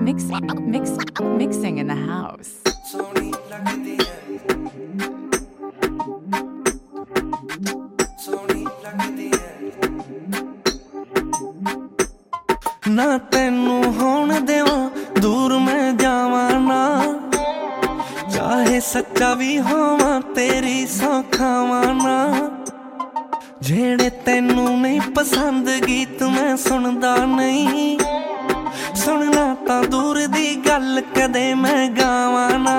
Mixing in the house. Soni लगती है, सोनी लगती है। ना तेनू होण देवां दूर मैं जावां ना, चाहे सच्चा भी होवां तेरी सौ खावां ना। जेड़े तेनू नहीं पसंद गीत मैं सुनदा नहीं, सुनना तां दूर दी गल कदे मैं गावां ना।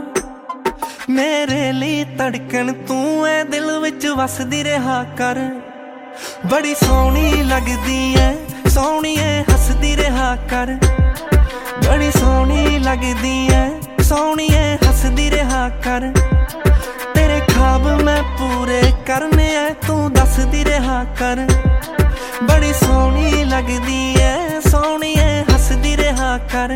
मेरे लिए धड़कन तू है दिल विच वसदी रहा कर, बड़ी सोहनी लगदी है सोहणीए हसदी रहा कर। बड़ी सोहनी लगदी है सोहणीए हसदी रहा कर। तेरे ख्वाब मैं पूरे करने है तू दसदी रहा कर। बड़ी सोहनी लगदी है सोहणीए हसदी रहा कर।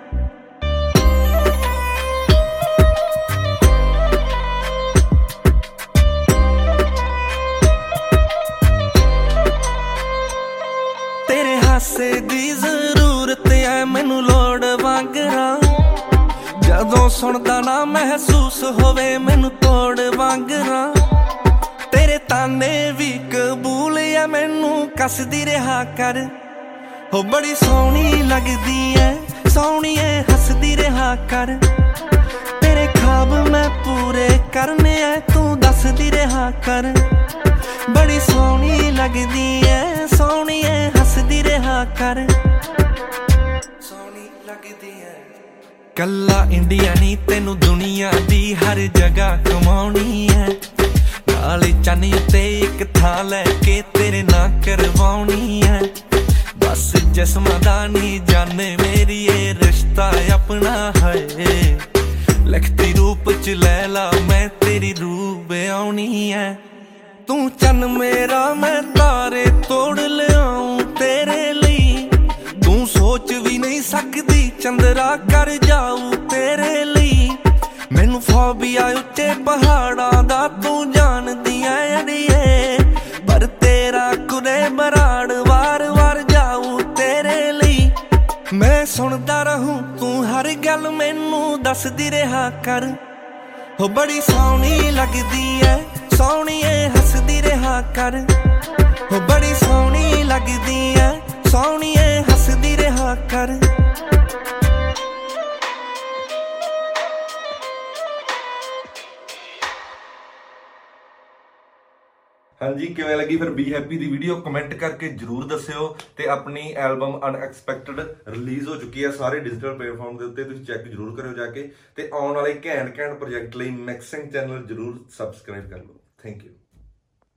तेरे हासे दी जरूरत है मैनू लोड़ वांगरा, जदों सुनदा ना महसूस होवे मैनू तोड़ वांगरा। तेरे ताने भी कबूल है मैनू कसदी रहा कर। हो बड़ी सोहनी लगदी है सोहणीए हसदी रहा कर। तेरे ख्वाब मैं पूरे करने है तू दसदी रहा कर। बड़ी सोहनी लगदी है सोहणीए हसदी रहा कर। सोहनी लगदी है कल्ला इंडिया नी तेनू दुनिया दी हर जगह घुमाउणी है। नाले चन्न उत्ते एक थां लैके तेरे ना करवाउणी है। बस जिस्मां दा नी जाने मेरी ये रिश्ता अपना है। लिखती रूप च लैला मैं तेरी रूप आउणी है। तू चन्न मेरा मैं तारे तोड़ लियाऊं तेरे लिए। तू सोच भी नहीं सकदी चंद्रा कर जाऊं तेरे लिए। मैनू फोबिया उच्चे पहाड़ां दा तू जानदी ऐ अड़िए, पर तेरा कुरे बराड़ वार वार जाऊं तेरे लिए। मैं सुनदा रहूं तू हर गल मैनू दसदी रहा कर। हो बड़ी सोहनी लगदी है सोहणीए हसदी रहा कर। हो बड़ी सोहनी लगदी है सोहणीए हसदी रहा कर। हाँ जी, किवें लगी फिर बी हैप्पी दी वीडियो कमेंट करके जरूर दस्सिओ। ते अपनी एल्बम अनएक्सपैक्टेड रिलीज़ हो चुकी है सारे डिजिटल प्लेटफॉर्म के उत्ते, तुसीं चैक जरूर करियो जाके। ते आउण वाले घैंट प्रोजैक्ट लई मिक्सिंग चैनल जरूर सबसक्राइब कर लो। Thank you.